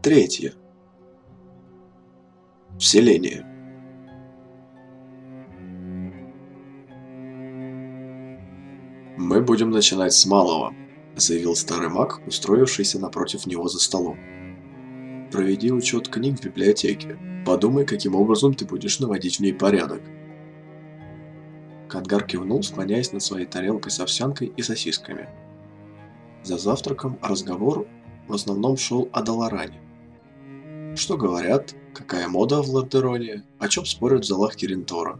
Третье. Вселение. «Мы будем начинать с малого», — заявил старый маг, устроившийся напротив него за столом. «Проведи учет книг в библиотеке. Подумай, каким образом ты будешь наводить в ней порядок». Кадгар кивнул, склоняясь над своей тарелкой с овсянкой и сосисками. За завтраком разговор в основном шел о Даларане. Что говорят, какая мода в Лордероне, о чем спорят в залах Киринтора.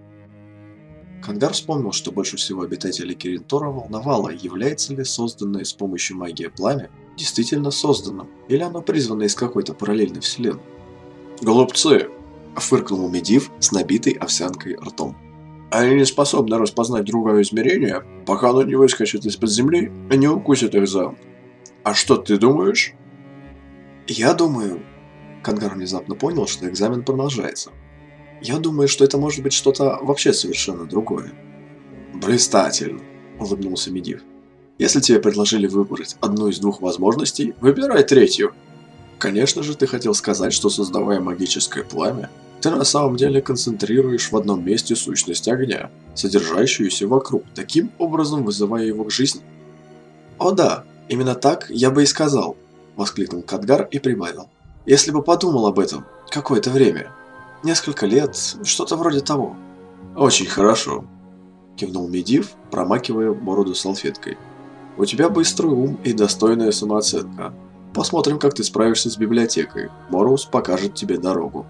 Кадгар вспомнил, что больше всего обитателей Киринтора волновало, является ли созданное с помощью магии пламя действительно созданным, или оно призвано из какой-то параллельной вселенной. «Голубцы!» – фыркнул Медив с набитой овсянкой ртом. «Они не способны распознать другое измерение, пока оно не выскочит из-под земли и не укусит их за... А что ты думаешь?» «Я думаю...» Кадгар внезапно понял, что экзамен продолжается. «Я думаю, что это может быть что-то вообще совершенно другое». «Блистательно!» – улыбнулся Медив. «Если тебе предложили выбрать одну из двух возможностей, выбирай третью. Конечно же, ты хотел сказать, что, создавая магическое пламя, ты на самом деле концентрируешь в одном месте сущность огня, содержащуюся вокруг, таким образом вызывая его к жизни». «О да, именно так я бы и сказал», – воскликнул Кадгар и прибавил. «Если бы подумал об этом какое-то время. Несколько лет, что-то вроде того». «Очень хорошо», – кивнул Медив, промакивая бороду салфеткой. «У тебя быстрый ум и достойная самооценка. Посмотрим, как ты справишься с библиотекой. Мороус покажет тебе дорогу».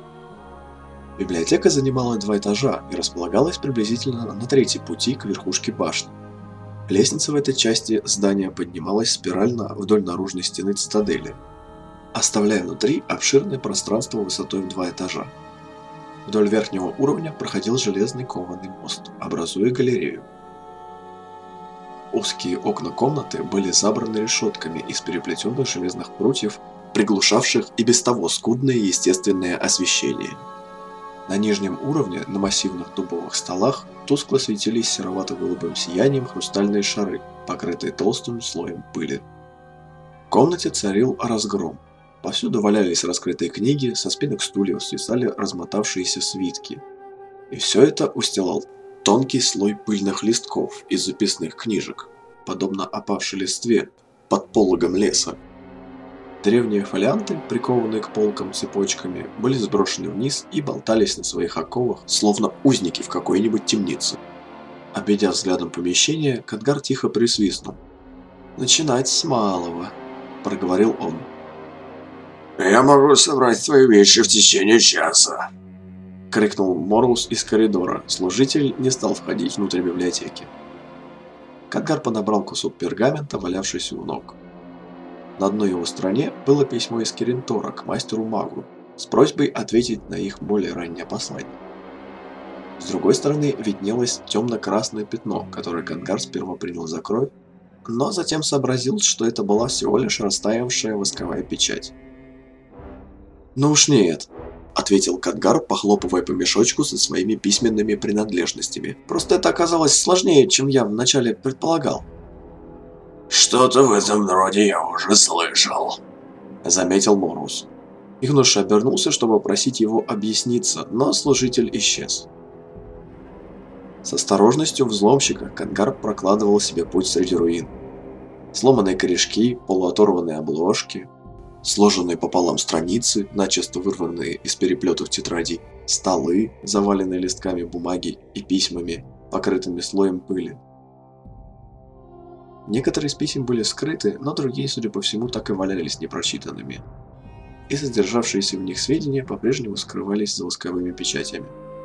Библиотека занимала 2 этажа и располагалась приблизительно на третьей пути к верхушке башни. Лестница в этой части здания поднималась спирально вдоль наружной стены цитадели, оставляя внутри обширное пространство высотой в 2 этажа. Вдоль верхнего уровня проходил железный кованый мост, образуя галерею. Узкие окна комнаты были забраны решетками из переплетенных железных прутьев, приглушавших и без того скудное естественное освещение. На нижнем уровне на массивных дубовых столах тускло светились серовато-голубым сиянием хрустальные шары, покрытые толстым слоем пыли. В комнате царил разгром. Повсюду валялись раскрытые книги, со спинок стульев свисали размотавшиеся свитки. И все это устилал тонкий слой пыльных листков из записных книжек, подобно опавшей листве под пологом леса. Древние фолианты, прикованные к полкам цепочками, были сброшены вниз и болтались на своих оковах, словно узники в какой-нибудь темнице. Обведя взглядом помещение, Кадгар тихо присвистнул. «Начинать с малого», – проговорил он. «Я могу собрать твои вещи в течение часа», – крикнул Мороус из коридора. Служитель не стал входить внутрь библиотеки. Кадгар подобрал кусок пергамента, валявшийся у ног. На одной его стороне было письмо из Киринтора к мастеру-магу с просьбой ответить на их более раннее послание. С другой стороны виднелось темно-красное пятно, которое Кадгар сперва принял за кровь, но затем сообразил, что это была всего лишь растаявшая восковая печать. «Ну уж нет», — ответил Кадгар, похлопывая по мешочку со своими письменными принадлежностями. «Просто это оказалось сложнее, чем я вначале предполагал». «Что-то в этом роде я уже слышал», — заметил Мороус. Юноша обернулся, чтобы просить его объясниться, но служитель исчез. С осторожностью взломщика Кадгар прокладывал себе путь среди руин. Сломанные корешки, полуоторванные обложки, сложенные пополам страницы, начисто вырванные из переплетов тетрадей, столы, заваленные листками бумаги и письмами, покрытыми слоем пыли. Некоторые из писем были скрыты, но другие, судя по всему, так и валялись непрочитанными. И содержавшиеся в них сведения по-прежнему скрывались за восковыми печатями.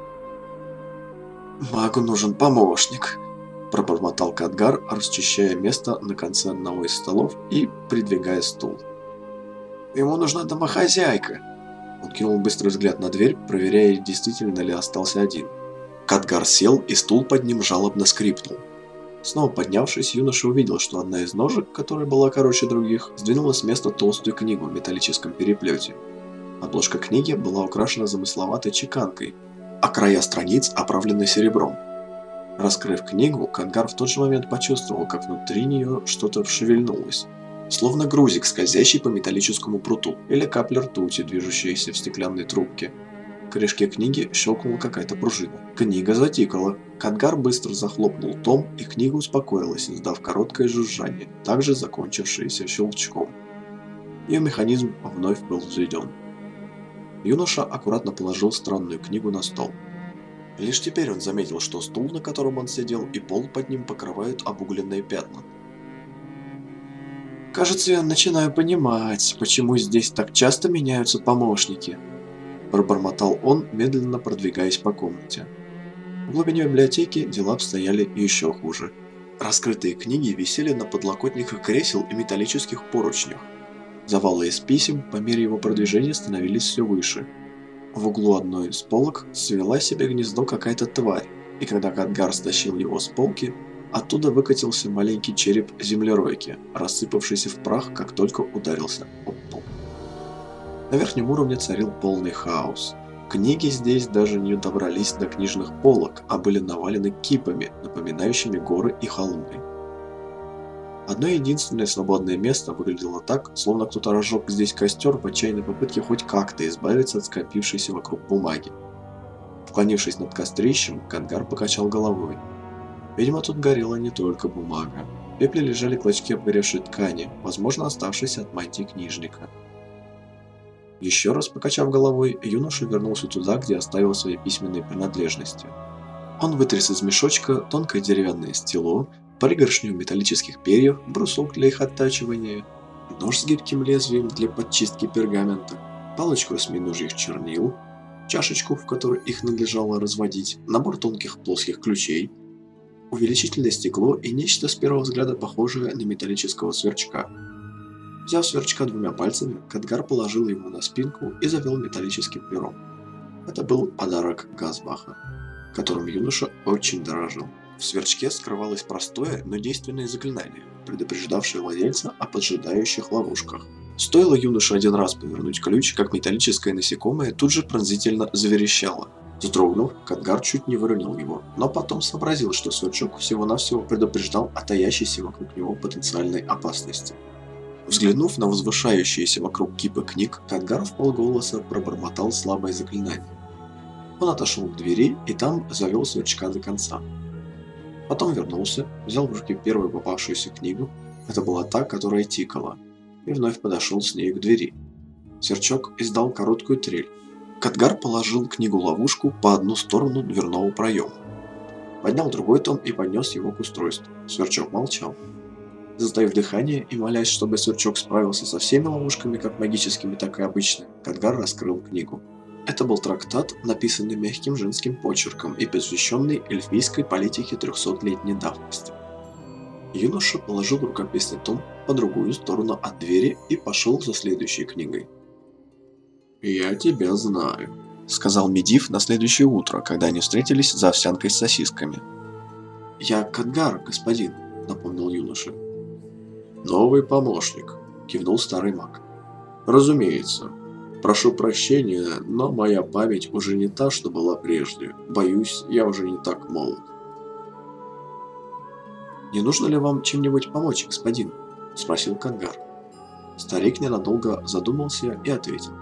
«Магу нужен помощник», – пробормотал Кадгар, расчищая место на конце одного из столов и придвигая стул. «Ему нужна домохозяйка». Он кинул быстрый взгляд на дверь, проверяя, действительно ли остался один. Кадгар сел, и стул под ним жалобно скрипнул. Снова поднявшись, юноша увидел, что одна из ножек, которая была короче других, сдвинула с места толстую книгу в металлическом переплете. Обложка книги была украшена замысловатой чеканкой, а края страниц оправлены серебром. Раскрыв книгу, Кадгар в тот же момент почувствовал, как внутри нее что-то шевельнулось. словно грузик, скользящий по металлическому пруту, или капля ртути, движущаяся в стеклянной трубке. В корешке книги щелкнула какая-то пружина. Книга затикала. Кадгар быстро захлопнул том, и книга успокоилась, издав короткое жужжание, также закончившееся щелчком. Ее механизм вновь был взведен. Юноша аккуратно положил странную книгу на стол. Лишь теперь он заметил, что стул, на котором он сидел, и пол под ним покрывают обугленные пятна. «Кажется, я начинаю понимать, почему здесь так часто меняются помощники», – пробормотал он, медленно продвигаясь по комнате. В глубине библиотеки дела обстояли еще хуже. Раскрытые книги висели на подлокотниках кресел и металлических поручнях. Завалы из писем по мере его продвижения становились все выше. В углу одной из полок свела себе гнездо какая-то тварь, и когда Кадгар стащил его с полки, оттуда выкатился маленький череп землеройки, рассыпавшийся в прах, как только ударился об пол. На верхнем уровне царил полный хаос. Книги здесь даже не добрались до книжных полок, а были навалены кипами, напоминающими горы и холмы. Одно единственное свободное место выглядело так, словно кто-то разжег здесь костер в отчаянной попытке хоть как-то избавиться от скопившейся вокруг бумаги. Склонившись над кострищем, Кадгар покачал головой. Видимо, тут горела не только бумага. В пепле лежали клочки обгоревшей ткани, возможно, оставшиеся от мантии книжника. Еще раз покачав головой, юноша вернулся туда, где оставил свои письменные принадлежности. Он вытряс из мешочка тонкое деревянное стело, пригоршню металлических перьев, брусок для их оттачивания, нож с гибким лезвием для подчистки пергамента, палочку осьминожьих чернил, чашечку, в которой их надлежало разводить, набор тонких плоских ключей, увеличительное стекло и нечто с первого взгляда похожее на металлического сверчка. Взяв сверчка двумя пальцами, Кадгар положил его на спинку и завел металлическим пером. Это был подарок Газбаха, которым юноша очень дорожил. В сверчке скрывалось простое, но действенное заклинание, предупреждавшее владельца о поджидающих ловушках. Стоило юноше один раз повернуть ключ, как металлическое насекомое тут же пронзительно заверещало. Вздрогнув, Кадгар чуть не выронил его, но потом сообразил, что сверчок всего-навсего предупреждал о таящейся вокруг него потенциальной опасности. Взглянув на возвышающиеся вокруг кипы книг, Кадгар вполголоса пробормотал слабое заклинание. Он отошел к двери и там завел сверчка до конца. Потом вернулся, взял в руки первую попавшуюся книгу, это была та, которая тикала, и вновь подошел с ней к двери. Сверчок издал короткую трель. Кадгар положил книгу-ловушку по одну сторону дверного проема. Поднял другой том и поднес его к устройству. Сверчок молчал. Затаив дыхание и молясь, чтобы сверчок справился со всеми ловушками, как магическими, так и обычными, Кадгар раскрыл книгу. Это был трактат, написанный мягким женским почерком и посвященный эльфийской политике 300-летней давности. Юноша положил рукописный том по другую сторону от двери и пошел за следующей книгой. «Я тебя знаю», — сказал Медив на следующее утро, когда они встретились за овсянкой с сосисками. «Я Кадгар, господин», — напомнил юноша. «Новый помощник», — кивнул старый маг. «Разумеется. Прошу прощения, но моя память уже не та, что была прежде. Боюсь, я уже не так молод». «Не нужно ли вам чем-нибудь помочь, господин?» – спросил Кадгар. Старик ненадолго задумался и ответил.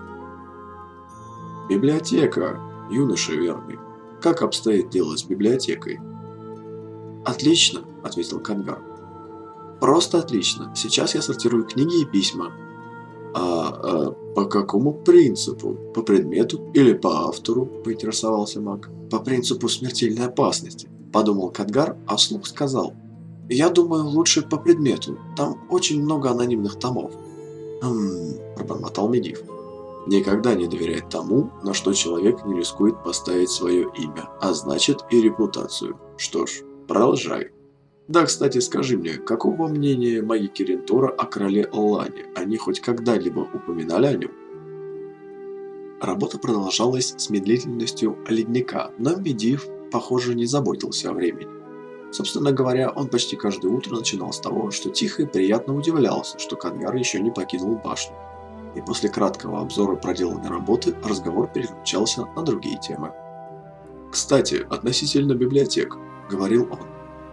«Библиотека, юноша верный. Как обстоит дело с библиотекой?» «Отлично», – ответил Кадгар. «Просто отлично. Сейчас я сортирую книги и письма». «По какому принципу? По предмету или по автору?» – поинтересовался маг. «По принципу смертельной опасности», – подумал Кадгар, а вслух сказал. «Я думаю, лучше по предмету. Там очень много анонимных томов». Пробормотал Медив. «Никогда не доверяй тому, на что человек не рискует поставить свое имя, а значит и репутацию. Что ж, продолжай. Да, кстати, скажи мне, какого мнения маги Киринтора о короле Лане? Они хоть когда-либо упоминали о нем?» Работа продолжалась с медлительностью ледника, но Медив, похоже, не заботился о времени. Собственно говоря, он почти каждое утро начинал с того, что тихо и приятно удивлялся, что Кадгар еще не покинул башню. И после краткого обзора проделанной работы разговор переключался на другие темы. «Кстати, относительно библиотек», — говорил он.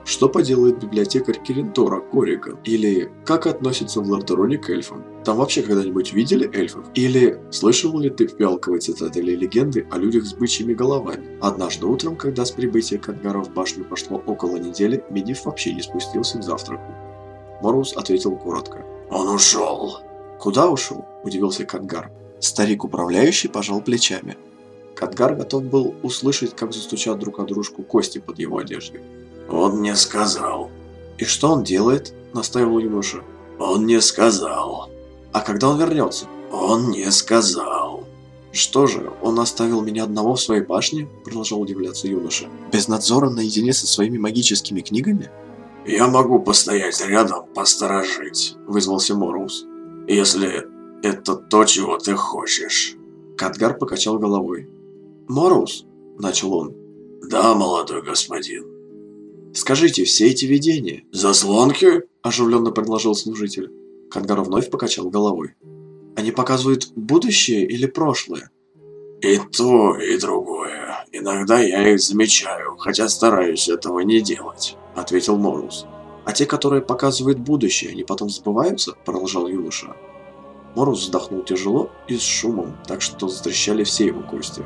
Что поделает библиотекарь Киринтора Корриган? Или как относится в Лордероне к эльфам? Там вообще когда-нибудь видели эльфов? Или слышал ли ты в Пиалковой цитадели легенды о людях с бычьими головами? Однажды утром, когда с прибытия Кадгара в башню прошло около недели, Медивh вообще не спустился к завтраку. Мороз ответил коротко. Он ушел. Куда ушел? Удивился Кадгар. Старик управляющий пожал плечами. Кадгар готов был услышать, как застучат друг о дружку кости под его одеждой. Он не сказал. И что он делает? Настаивал юноша. Он не сказал. А когда он вернется? Он не сказал. Что же, он оставил меня одного в своей башне? Продолжал удивляться юноша. Без надзора наедине со своими магическими книгами? Я могу постоять рядом, посторожить, вызвался Мороз. Если это то, чего ты хочешь. Кадгар покачал головой. Мороз, начал он. Да, молодой господин. Скажите, все эти видения... Заслонки? Оживленно предложил служитель. Кадгар вновь покачал головой. Они показывают будущее или прошлое? И то, и другое. Иногда я их замечаю, хотя стараюсь этого не делать, ответил Мороз. А те, которые показывают будущее, они потом сбываются? Продолжал юноша. Мороз вздохнул тяжело и с шумом, так что затрещали все его кости.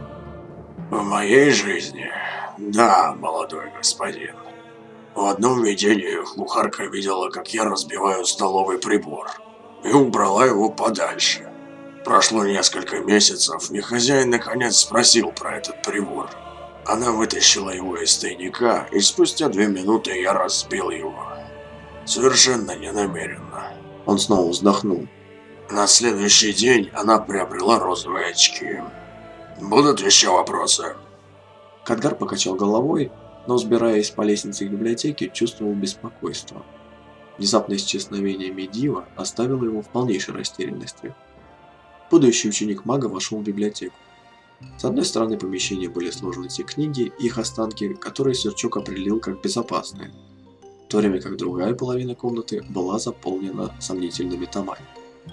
В моей жизни, да, молодой господин. В одном видении Хлухарка видела, как я разбиваю столовый прибор, и убрала его подальше. Прошло несколько месяцев, и хозяин наконец спросил про этот прибор. Она вытащила его из тайника, и спустя 2 минуты я разбил его. Совершенно ненамеренно. Он снова вздохнул. На следующий день она приобрела розовые очки. Будут еще вопросы? Кадгар покачал головой, но, взбираясь по лестнице к библиотеке, чувствовал беспокойство. Внезапное исчезновение Медивha оставило его в полнейшей растерянности. Будущий ученик мага вошел в библиотеку. С одной стороны помещения были сложены те книги и их останки, которые Сверчок определил как безопасные, в то время как другая половина комнаты была заполнена сомнительными томами.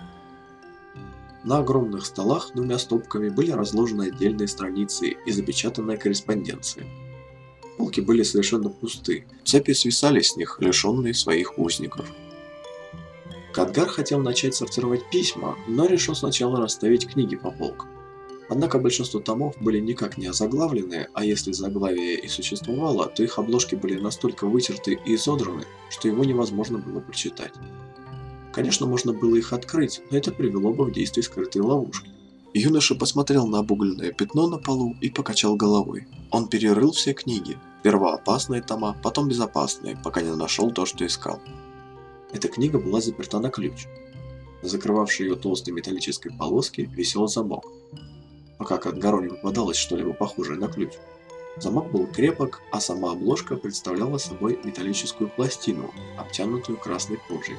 На огромных столах 2 стопками были разложены отдельные страницы и запечатанная корреспонденция. Полки были совершенно пусты, цепи свисали с них, лишенные своих узников. Кадгар хотел начать сортировать письма, но решил сначала расставить книги по полкам. Однако большинство томов были никак не озаглавлены, а если заглавие и существовало, то их обложки были настолько вытерты и изодраны, что его невозможно было прочитать. Конечно, можно было их открыть, но это привело бы в действие скрытые ловушки. Юноша посмотрел на обугленное пятно на полу и покачал головой. Он перерыл все книги. Сперва опасные тома, потом безопасные, пока не нашел то, что искал. Эта книга была заперта на ключ. На закрывавшей ее толстой металлической полоске висел замок. Пока Кадгару не попадалось что-либо похожее на ключ. Замок был крепок, а сама обложка представляла собой металлическую пластину, обтянутую красной кожей.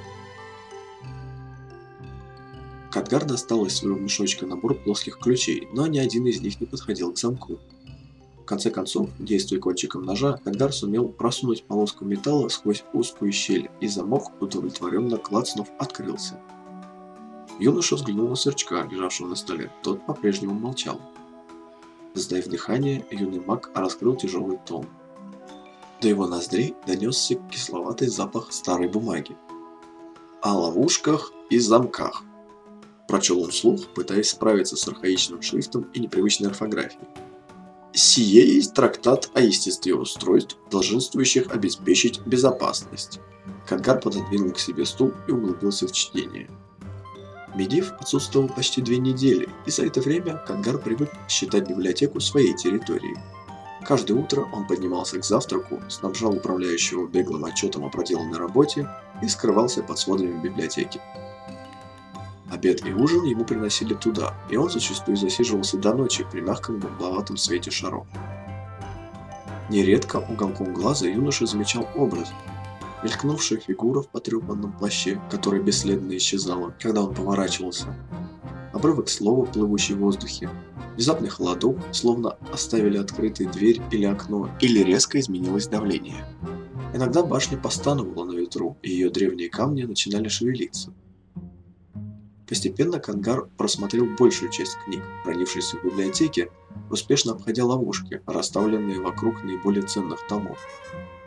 Кадгар достал из своего мешочка набор плоских ключей, но ни один из них не подходил к замку. В конце концов, действуя кончиком ножа, Кадгар сумел просунуть полоску металла сквозь узкую щель, и замок, удовлетворенно клацнув, открылся. Юноша взглянул на Сверчка, лежавшего на столе. Тот по-прежнему молчал. Сдаив дыхание, юный маг раскрыл тяжелый том. До его ноздрей донесся кисловатый запах старой бумаги. «О ловушках и замках», — прочел он вслух, пытаясь справиться с архаичным шрифтом и непривычной орфографией. «Сие есть трактат о естестве устройств, долженствующих обеспечить безопасность». Кадгар пододвинул к себе стул и углубился в чтение. Медивh отсутствовал почти 2 недели, и за это время Кадгар привык считать библиотеку своей территорией. Каждое утро он поднимался к завтраку, снабжал управляющего беглым отчетом о проделанной работе и скрывался под сводами библиотеки. Обед и ужин ему приносили туда, и он зачастую засиживался до ночи при мягком голубоватом свете шаров. Нередко уголком глаза юноша замечал образ, мелькнувшая фигура в потрепанном плаще, которая бесследно исчезала, когда он поворачивался. Обрывок слова, плывущий в воздухе. Внезапный холодок, словно оставили открытой дверь или окно, или резко изменилось давление. Иногда башня постановала на ветру, и ее древние камни начинали шевелиться. Постепенно Кадгар просмотрел большую часть книг, хранившихся в библиотеке, успешно обходя ловушки, расставленные вокруг наиболее ценных томов.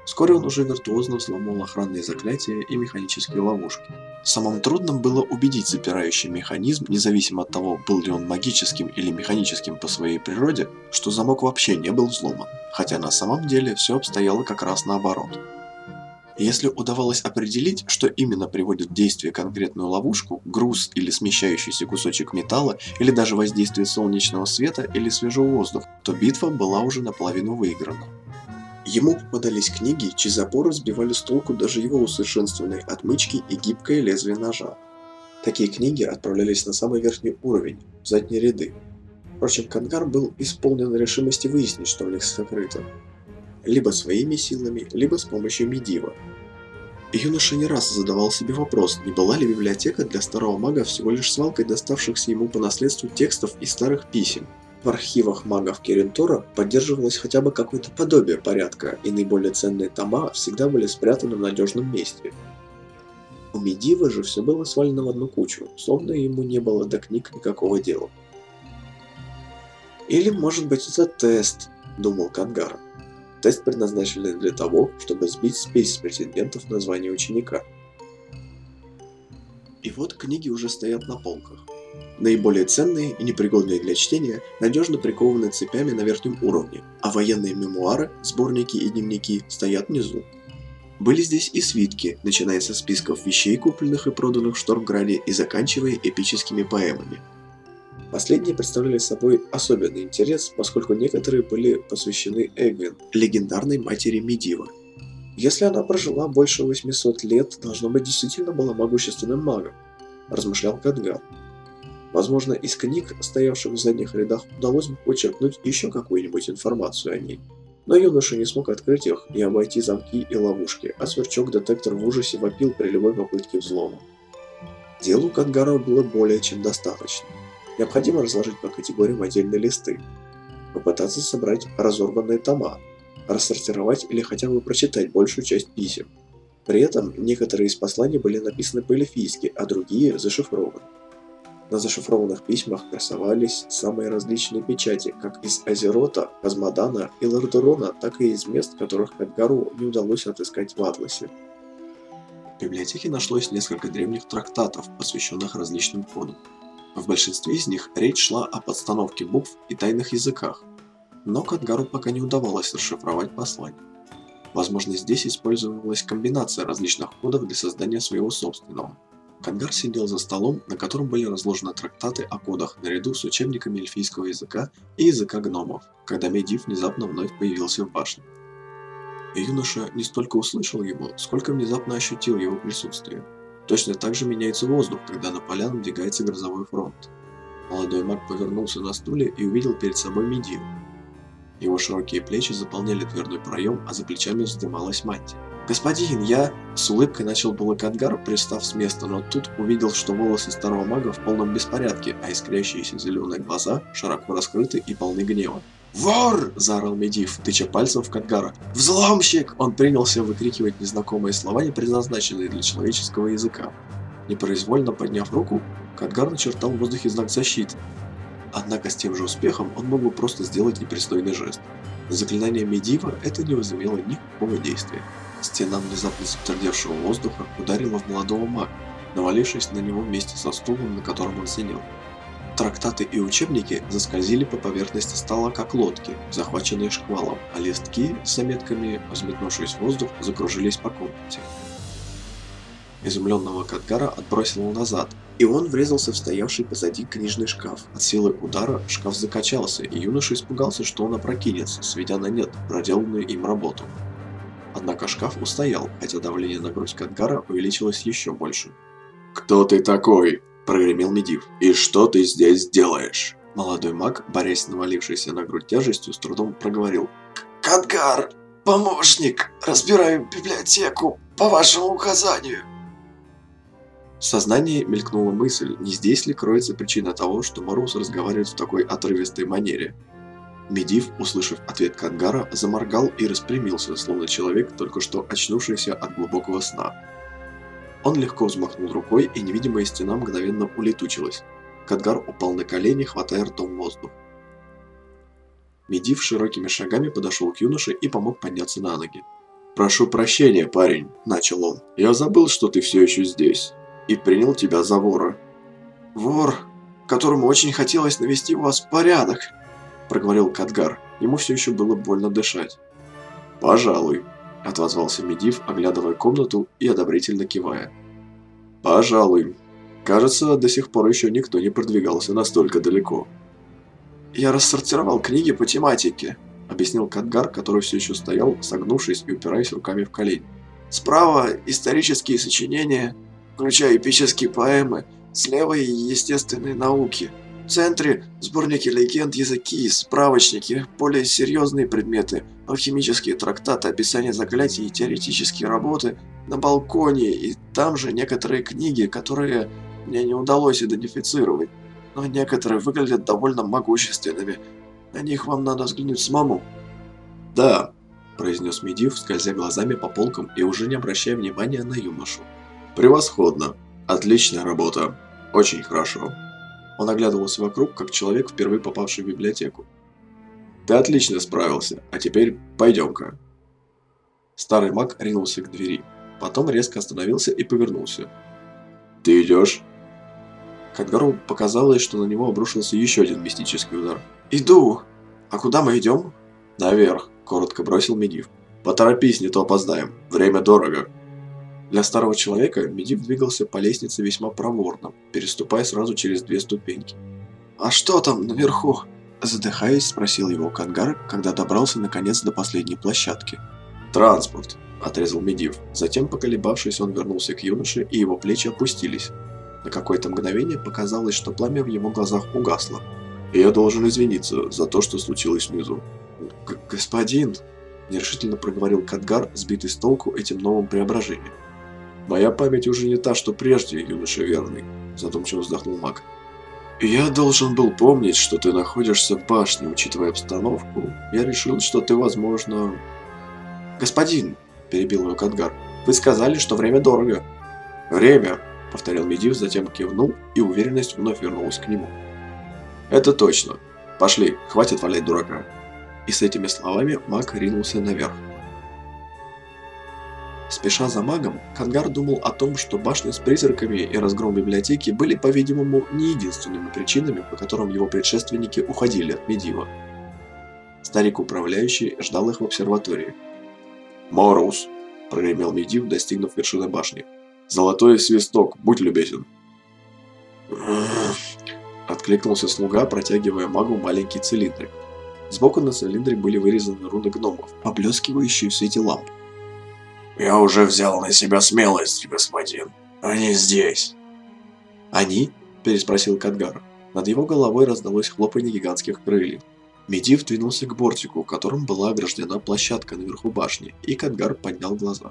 Вскоре он уже виртуозно взломал охранные заклятия и механические ловушки. Самым трудным было убедить запирающий механизм, независимо от того, был ли он магическим или механическим по своей природе, что замок вообще не был взломан, хотя на самом деле все обстояло как раз наоборот. Если удавалось определить, что именно приводит в действие конкретную ловушку, груз или смещающийся кусочек металла, или даже воздействие солнечного света или свежего воздуха, то битва была уже наполовину выиграна. Ему попадались книги, чьи запоры сбивали с толку даже его усовершенствованные отмычки и гибкое лезвие ножа. Такие книги отправлялись на самый верхний уровень, в задние ряды. Впрочем, Кадгар был исполнен решимости выяснить, что в них сокрыто. Либо своими силами, либо с помощью Медива. И юноша не раз задавал себе вопрос, не была ли библиотека для старого мага всего лишь свалкой доставшихся ему по наследству текстов и старых писем. В архивах магов Киринтора поддерживалось хотя бы какое-то подобие порядка, и наиболее ценные тома всегда были спрятаны в надежном месте. У Медива же все было свалено в одну кучу, словно ему не было до книг никакого дела. «Или, может быть, это тест», — думал Кадгар. Тест, предназначенный для того, чтобы сбить спесь с претендентов на звание ученика. И вот книги уже стоят на полках. Наиболее ценные и непригодные для чтения надежно прикованы цепями на верхнем уровне, а военные мемуары, сборники и дневники стоят внизу. Были здесь и свитки, начиная со списков вещей, купленных и проданных в Штормграде, и заканчивая эпическими поэмами. Последние представляли собой особенный интерес, поскольку некоторые были посвящены Эгвин, легендарной матери Медива. Если она прожила больше 800 лет, должно быть, действительно была могущественным магом, размышлял Кадгар. Возможно, из книг, стоявших в задних рядах, удалось бы почерпнуть еще какую-нибудь информацию о ней. Но юноша не смог открыть их и обойти замки и ловушки, а сверчок-детектор в ужасе вопил при любой попытке взлома. Делу Кадгара было более чем достаточно. Необходимо разложить по категориям отдельные листы, попытаться собрать разорванные тома, рассортировать или хотя бы прочитать большую часть писем. При этом некоторые из посланий были написаны по-эльфийски, а другие зашифрованы. На зашифрованных письмах красовались самые различные печати, как из Азерота, Казмодана и Лордерона, так и из мест, которых Кадгару не удалось отыскать в Атласе. В библиотеке нашлось несколько древних трактатов, посвященных различным кодам. В большинстве из них речь шла о подстановке букв и тайных языках, но Кадгару пока не удавалось расшифровать послания. Возможно, здесь использовалась комбинация различных кодов для создания своего собственного. Кадгар сидел за столом, на котором были разложены трактаты о кодах наряду с учебниками эльфийского языка и языка гномов, когда Медив внезапно вновь появился в башне. И юноша не столько услышал его, сколько внезапно ощутил его присутствие. Точно так же меняется воздух, когда на поляну надвигается грозовой фронт. Молодой маг повернулся на стуле и увидел перед собой Медива. Его широкие плечи заполняли дверной проем, а за плечами вздымалась мантия. «Господин, я...» С улыбкой начал было Кадгар, пристав с места, но тут увидел, что волосы старого мага в полном беспорядке, а искрящиеся зеленые глаза широко раскрыты и полны гнева. «Вор!» – заорал Медив, тыча пальцем в Кадгара. «Взломщик!» Он принялся выкрикивать незнакомые слова, не предназначенные для человеческого языка. Непроизвольно подняв руку, Кадгар начертал в воздухе знак защиты. Однако с тем же успехом он мог бы просто сделать непристойный жест. На заклинание Медива это не возымело никакого действия. Стена внезапно затвердевшего воздуха ударила в молодого мага, навалившись на него вместе со стулом, на котором он сидел. Трактаты и учебники заскользили по поверхности стола, как лодки, захваченные шквалом, а листки с заметками, взметнувшись в воздух, закружились по комнате. Изумленного Кадгара отбросило назад, и он врезался в стоявший позади книжный шкаф. От силы удара шкаф закачался, и юноша испугался, что он опрокинется, сведя на нет проделанную им работу. Однако шкаф устоял, хотя давление на грудь Кадгара увеличилось еще больше. «Кто ты такой?» – прогремел Медив. «И что ты здесь делаешь?» Молодой маг, борясь с навалившейся на грудь тяжестью, с трудом проговорил. «Кадгар, помощник, разбираю библиотеку по вашему указанию». В сознании мелькнула мысль, не здесь ли кроется причина того, что Мороз разговаривает в такой отрывистой манере. Медив, услышав ответ Кадгара, заморгал и распрямился, словно человек, только что очнувшийся от глубокого сна. Он легко взмахнул рукой, и невидимая стена мгновенно улетучилась. Кадгар упал на колени, хватая ртом воздух. Медив широкими шагами подошел к юноше и помог подняться на ноги. «Прошу прощения, парень», – начал он. «Я забыл, что ты все еще здесь, и принял тебя за вора». «Вор, которому очень хотелось навести у вас порядок», – проговорил Кадгар. Ему все еще было больно дышать. «Пожалуй», – отозвался Медив, оглядывая комнату и одобрительно кивая. «Пожалуй. Кажется, до сих пор еще никто не продвигался настолько далеко». «Я рассортировал книги по тематике», – объяснил Кадгар, который все еще стоял, согнувшись и упираясь руками в колени. «Справа исторические сочинения, включая эпические поэмы, слева естественные науки. В центре сборники легенд, языки, справочники, более серьезные предметы, алхимические трактаты, описание заклятий и теоретические работы. На балконе и там же некоторые книги, которые мне не удалось идентифицировать, но некоторые выглядят довольно могущественными. На них вам надо взглянуть самому». «Да», – произнес Медив, скользя глазами по полкам и уже не обращая внимания на юношу. «Превосходно. Отличная работа. Очень хорошо». Он оглядывался вокруг, как человек, впервые попавший в библиотеку. «Ты отлично справился, а теперь пойдем-ка». Старый маг ринулся к двери, потом резко остановился и повернулся. «Ты идешь?» Кадгару показалось, что на него обрушился еще один мистический удар. «Иду. А куда мы идем?» «Наверх», – коротко бросил Медив. «Поторопись, не то опоздаем. Время дорого». Для старого человека Медив двигался по лестнице весьма проворно, переступая сразу через 2 ступеньки. «А что там наверху?» Задыхаясь, спросил его Кадгар, когда добрался наконец до последней площадки. «Транспорт», – отрезал Медив. Затем, поколебавшись, он вернулся к юноше, и его плечи опустились. На какое-то мгновение показалось, что пламя в его глазах угасло. «И я должен извиниться за то, что случилось внизу». «Господин», – нерешительно проговорил Кадгар, сбитый с толку этим новым преображением. «Моя память уже не та, что прежде, юноша верный», – задумчиво вздохнул маг. «Я должен был помнить, что ты находишься в башне, учитывая обстановку. Я решил, что ты, возможно...» «Господин», – перебил его Кадгар, – «вы сказали, что время дорого». «Время», – повторил Медив, затем кивнул, и уверенность вновь вернулась к нему. «Это точно. Пошли, хватит валять дурака». И с этими словами маг ринулся наверх. Спеша за магом, Кадгар думал о том, что башня с призраками и разгром библиотеки были, по-видимому, не единственными причинами, по которым его предшественники уходили от Медива. Старик-управляющий ждал их в обсерватории. «Мороус!» – прогремел Медив, достигнув вершины башни. «Золотой свисток, будь любезен!» Откликнулся слуга, протягивая магу маленький цилиндрик. Сбоку на цилиндре были вырезаны руны гномов, поблескивающие в свете ламп. «Я уже взял на себя смелость, господин. Они здесь». «Они?» – переспросил Кадгар. Над его головой раздалось хлопанье гигантских крыльев. Медив двинулся к бортику, которым была ограждена площадка наверху башни, и Кадгар поднял глаза.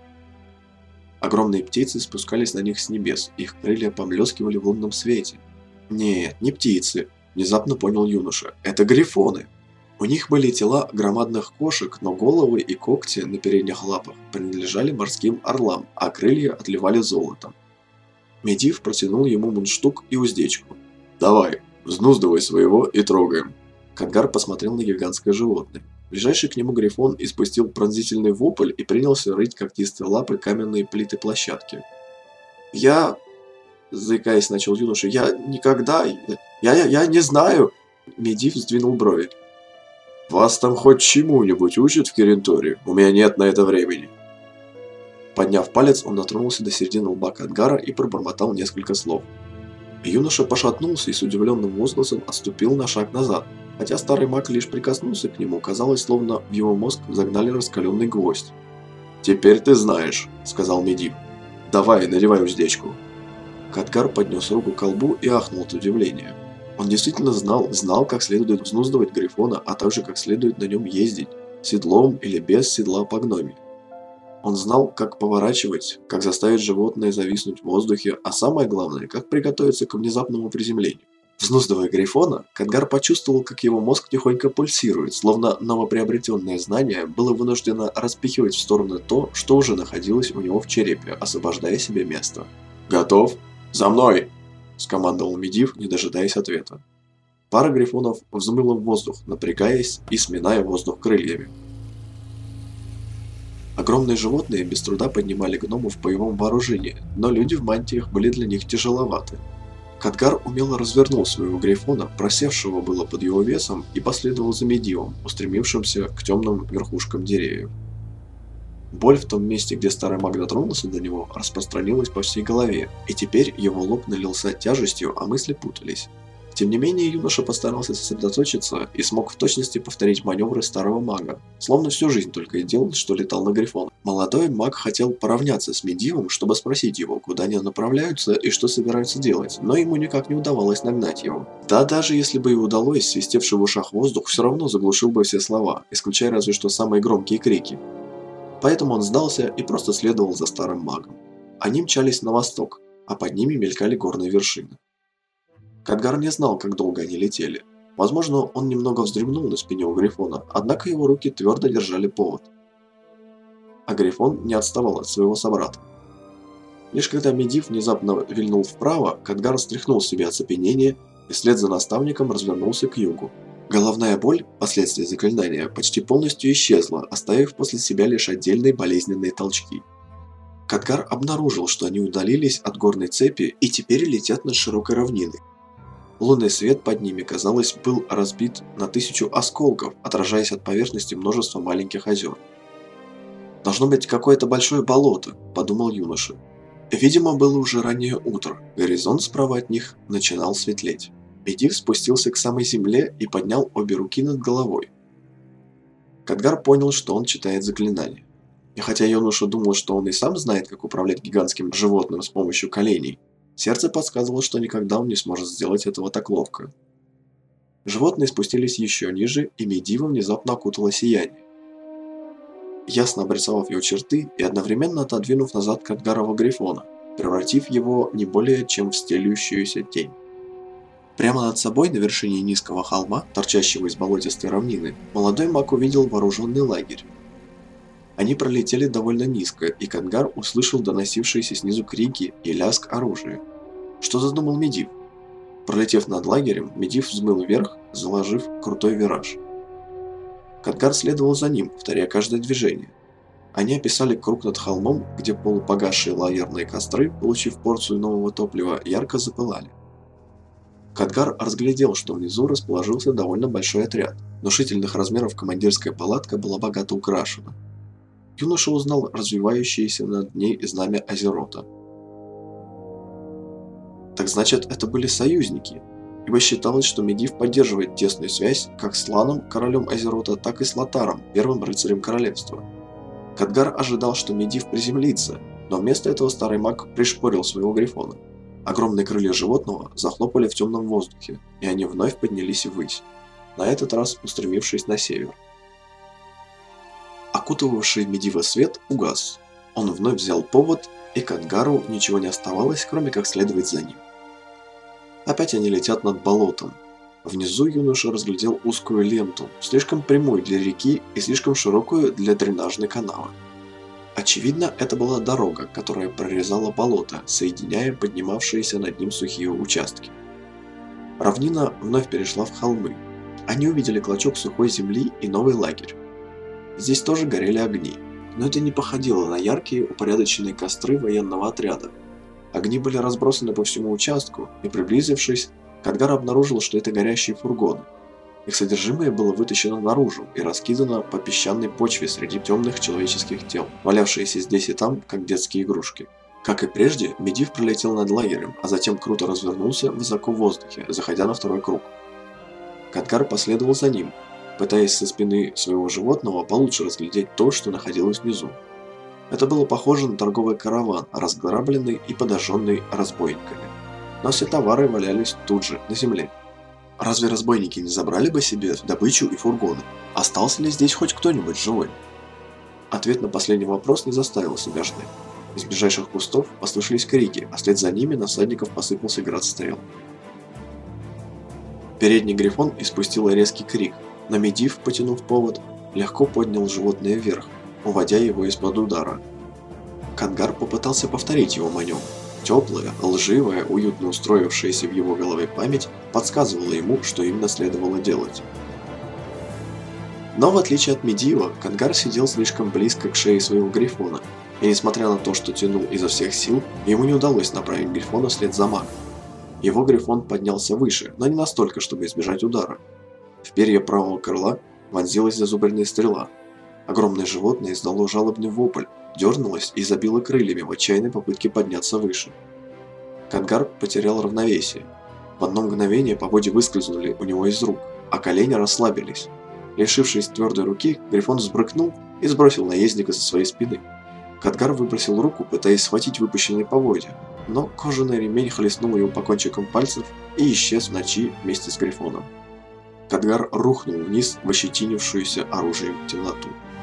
Огромные птицы спускались на них с небес, их крылья поблескивали в лунном свете. «Нет, не птицы», – внезапно понял юноша, – «это грифоны». У них были тела громадных кошек, но головы и когти на передних лапах принадлежали морским орлам, а крылья отливали золотом. Медив протянул ему мундштук и уздечку. «Давай, взнуздывай своего и трогаем». Кадгар посмотрел на гигантское животное. Ближайший к нему грифон испустил пронзительный вопль и принялся рыть когтистой лапой каменные плиты площадки. «Я...» – заикаясь, начал юноша. «Я никогда... Я не знаю...» Медив сдвинул брови. «Вас там хоть чему-нибудь учат в Киринторе? У меня нет на это времени». Подняв палец, он дотронулся до середины лба Кадгара и пробормотал несколько слов. Юноша пошатнулся и с удивленным возгласом отступил на шаг назад. Хотя старый маг лишь прикоснулся к нему, казалось, словно в его мозг загнали раскаленный гвоздь. «Теперь ты знаешь», — сказал Медив. «Давай, надевай уздечку». Кадгар поднес руку к колбу и ахнул от удивления. Он действительно знал, как следует взнуздывать грифона, а также как следует на нем ездить, седлом или без седла по гноме. Он знал, как поворачивать, как заставить животное зависнуть в воздухе, а самое главное, как приготовиться к внезапному приземлению. Взнуздывая грифона, Кадгар почувствовал, как его мозг тихонько пульсирует, словно новоприобретенное знание было вынуждено распихивать в сторону то, что уже находилось у него в черепе, освобождая себе место. «Готов? За мной!» – скомандовал Медив, не дожидаясь ответа. Пара грифонов взмыла в воздух, напрягаясь и сминая воздух крыльями. Огромные животные без труда поднимали гномов в боевом вооружении, но люди в мантиях были для них тяжеловаты. Кадгар умело развернул своего грифона, просевшего было под его весом, и последовал за Медивом, устремившимся к темным верхушкам деревьев. Боль в том месте, где старый маг дотронулся до него, распространилась по всей голове, и теперь его лоб налился тяжестью, а мысли путались. Тем не менее, юноша постарался сосредоточиться и смог в точности повторить маневры старого мага, словно всю жизнь только и делал, что летал на грифонах. Молодой маг хотел поравняться с Медивом, чтобы спросить его, куда они направляются и что собираются делать, но ему никак не удавалось нагнать его. Да даже если бы и удалось, свистевший в ушах воздух все равно заглушил бы все слова, исключая разве что самые громкие крики. Поэтому он сдался и просто следовал за старым магом. Они мчались на восток, а под ними мелькали горные вершины. Кадгар не знал, как долго они летели. Возможно, он немного вздремнул на спине у грифона, однако его руки твердо держали повод. А грифон не отставал от своего собрата. Лишь когда Медив внезапно вильнул вправо, Кадгар стряхнул с себя оцепенение и вслед за наставником развернулся к югу. Головная боль, последствия заклинания, почти полностью исчезла, оставив после себя лишь отдельные болезненные толчки. Кадгар обнаружил, что они удалились от горной цепи и теперь летят над широкой равниной. Лунный свет под ними, казалось, был разбит на 1000 осколков, отражаясь от поверхности множества маленьких озер. «Должно быть какое-то большое болото», – подумал юноша. Видимо, было уже раннее утро, горизонт справа от них начинал светлеть. Медив спустился к самой земле и поднял обе руки над головой. Кадгар понял, что он читает заклинание. И хотя юноша думал, что он и сам знает, как управлять гигантским животным с помощью коленей, сердце подсказывало, что никогда он не сможет сделать этого так ловко. Животные спустились еще ниже, и Медива внезапно окутало сияние. Ясно обрисовав его черты и одновременно отодвинув назад Кадгарова грифона, превратив его не более чем в стелющуюся тень. Прямо над собой, на вершине низкого холма, торчащего из болотистой равнины, молодой маг увидел вооруженный лагерь. Они пролетели довольно низко, и Кадгар услышал доносившиеся снизу крики и лязг оружия. Что задумал Медив? Пролетев над лагерем, Медив взмыл вверх, заложив крутой вираж. Кадгар следовал за ним, повторяя каждое движение. Они описали круг над холмом, где полупогасшие лагерные костры, получив порцию нового топлива, ярко запылали. Кадгар разглядел, что внизу расположился довольно большой отряд. Внушительных размеров командирская палатка была богато украшена. Юноша узнал развивающееся над ней знамя Азерота. Так значит, это были союзники, ибо считалось, что Медив поддерживает тесную связь как с Ланом, королем Азерота, так и с Лотаром, первым рыцарем королевства. Кадгар ожидал, что Медив приземлится, но вместо этого старый маг пришпорил своего грифона. Огромные крылья животного захлопали в темном воздухе, и они вновь поднялись ввысь, на этот раз устремившись на север. Окутывавший Медива свет угас. Он вновь взял повод, и Кадгару ничего не оставалось, кроме как следовать за ним. Опять они летят над болотом. Внизу юноша разглядел узкую ленту, слишком прямую для реки и слишком широкую для дренажной канавы. Очевидно, это была дорога, которая прорезала болото, соединяя поднимавшиеся над ним сухие участки. Равнина вновь перешла в холмы. Они увидели клочок сухой земли и новый лагерь. Здесь тоже горели огни, но это не походило на яркие упорядоченные костры военного отряда. Огни были разбросаны по всему участку, и, приблизившись, Кадгар обнаружил, что это горящие фургоны. Их содержимое было вытащено наружу и раскидано по песчаной почве среди темных человеческих тел, валявшиеся здесь и там, как детские игрушки. Как и прежде, Медив пролетел над лагерем, а затем круто развернулся высоко в воздухе, заходя на второй круг. Кадгар последовал за ним, пытаясь со спины своего животного получше разглядеть то, что находилось внизу. Это было похоже на торговый караван, разграбленный и подожженный разбойниками. Но все товары валялись тут же, на земле. Разве разбойники не забрали бы себе добычу и фургоны? Остался ли здесь хоть кто-нибудь живой? Ответ на последний вопрос не заставил себя ждать. Из ближайших кустов послышались крики, а вслед за ними на всадников посыпался град стрел. Передний грифон испустил резкий крик, но Медив, потянув повод, легко поднял животное вверх, уводя его из-под удара. Кадгар попытался повторить его маневр. Теплая, лживая, уютно устроившаяся в его голове память подсказывала ему, что именно следовало делать. Но в отличие от Медио, Кадгар сидел слишком близко к шее своего грифона, и несмотря на то, что тянул изо всех сил, ему не удалось направить грифона вслед за магом. Его грифон поднялся выше, но не настолько, чтобы избежать удара. В перья правого крыла вонзилась зазубренная стрела. Огромное животное издало жалобный вопль, дернулось и забило крыльями в отчаянной попытке подняться выше. Кадгар потерял равновесие. В одно мгновение поводья выскользнули у него из рук, а колени расслабились. Лишившись твердой руки, грифон взбрыкнул и сбросил наездника со своей спины. Кадгар выбросил руку, пытаясь схватить выпущенные поводья, но кожаный ремень хлестнул его по кончикам пальцев и исчез в ночи вместе с грифоном. Кадгар рухнул вниз в ощетинившуюся оружием темноту.